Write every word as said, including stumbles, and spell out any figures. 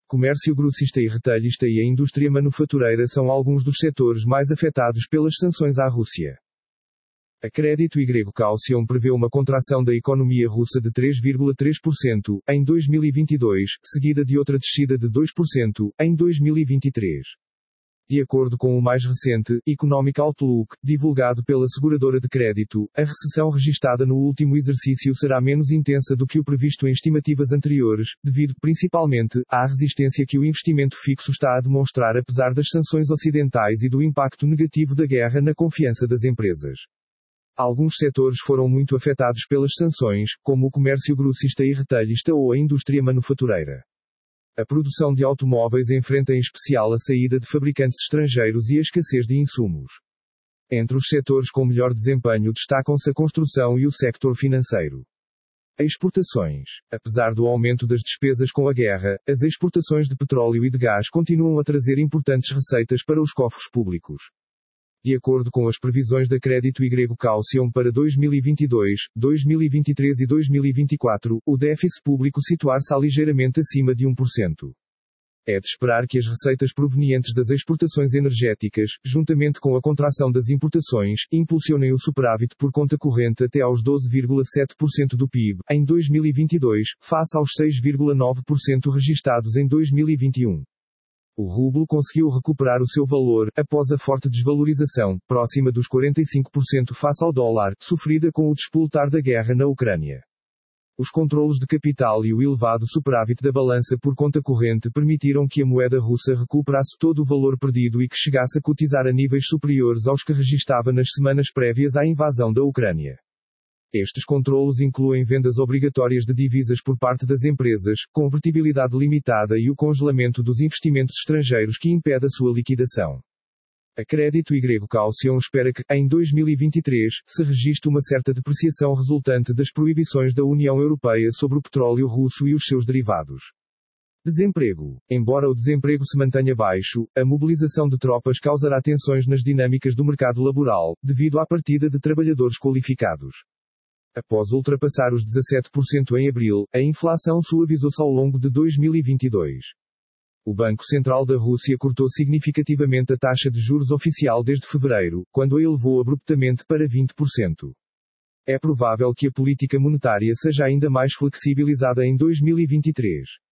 comércio grossista e retalhista e a indústria manufatureira são alguns dos setores mais afetados pelas sanções à Rússia. A Crédito Y Caution prevê uma contração da economia russa de três vírgula três por cento em dois mil e vinte e dois, seguida de outra descida de dois por cento em dois mil e vinte e três. De acordo com o mais recente Economic Outlook, divulgado pela seguradora de crédito, a recessão registada no último exercício será menos intensa do que o previsto em estimativas anteriores, devido, principalmente, à resistência que o investimento fixo está a demonstrar apesar das sanções ocidentais e do impacto negativo da guerra na confiança das empresas. Alguns setores foram muito afetados pelas sanções, como o comércio grossista e retalhista ou a indústria manufatureira. A produção de automóveis enfrenta em especial a saída de fabricantes estrangeiros e a escassez de insumos. Entre os setores com melhor desempenho destacam-se a construção e o sector financeiro. Exportações. Apesar do aumento das despesas com a guerra, as exportações de petróleo e de gás continuam a trazer importantes receitas para os cofres públicos. De acordo com as previsões da Crédito Y Caution para dois mil e vinte e dois, dois mil e vinte e três e dois mil e vinte e quatro, o déficit público situar-se ligeiramente acima de um por cento. É de esperar que as receitas provenientes das exportações energéticas, juntamente com a contração das importações, impulsionem o superávit por conta corrente até aos doze vírgula sete por cento do P I B, em dois mil e vinte e dois, face aos seis vírgula nove por cento registados em dois mil e vinte e um. O rublo conseguiu recuperar o seu valor, após a forte desvalorização, próxima dos quarenta e cinco por cento face ao dólar, sofrida com o despoltar da guerra na Ucrânia. Os controlos de capital e o elevado superávit da balança por conta corrente permitiram que a moeda russa recuperasse todo o valor perdido e que chegasse a cotizar a níveis superiores aos que registava nas semanas prévias à invasão da Ucrânia. Estes controlos incluem vendas obrigatórias de divisas por parte das empresas, convertibilidade limitada e o congelamento dos investimentos estrangeiros que impede a sua liquidação. A Crédito Y Caution espera que, em dois mil e vinte e três, se registre uma certa depreciação resultante das proibições da União Europeia sobre o petróleo russo e os seus derivados. Desemprego. Embora o desemprego se mantenha baixo, a mobilização de tropas causará tensões nas dinâmicas do mercado laboral, devido à partida de trabalhadores qualificados. Após ultrapassar os dezassete por cento em abril, a inflação suavizou-se ao longo de dois mil e vinte e dois. O Banco Central da Rússia cortou significativamente a taxa de juros oficial desde fevereiro, quando a elevou abruptamente para vinte por cento. É provável que a política monetária seja ainda mais flexibilizada em dois mil e vinte e três.